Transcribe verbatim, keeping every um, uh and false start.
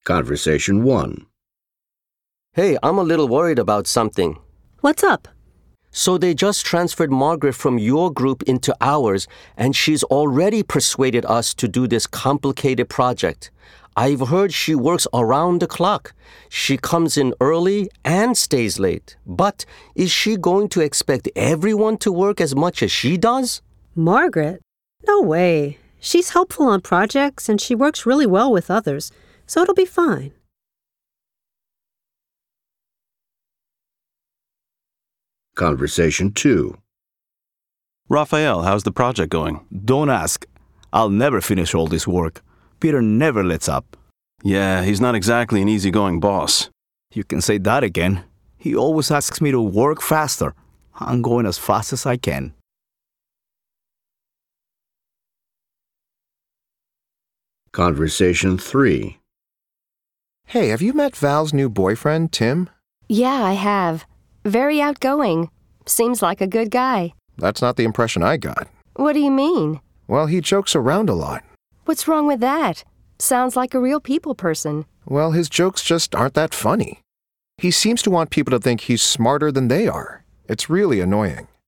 Conversation one. Hey, I'm a little worried about something. What's up? So they just transferred Margaret from your group into ours, and she's already persuaded us to do this complicated project. I've heard she works around the clock. She comes in early and stays late. But is she going to expect everyone to work as much as she does? Margaret? No way. She's helpful on projects and she works really well with others, so it'll be fine. Conversation two. Raphael, how's the project going? Don't ask. I'll never finish all this work. Peter never lets up. Yeah, he's not exactly an easygoing boss. You can say that again. He always asks me to work faster. I'm going as fast as I can. Conversation three. Hey, have you met Val's new boyfriend, Tim? Yeah, I have. Very outgoing. Seems like a good guy. That's not the impression I got. What do you mean? Well, he jokes around a lot. What's wrong with that? Sounds like a real people person. Well, his jokes just aren't that funny. He seems to want people to think he's smarter than they are. It's really annoying.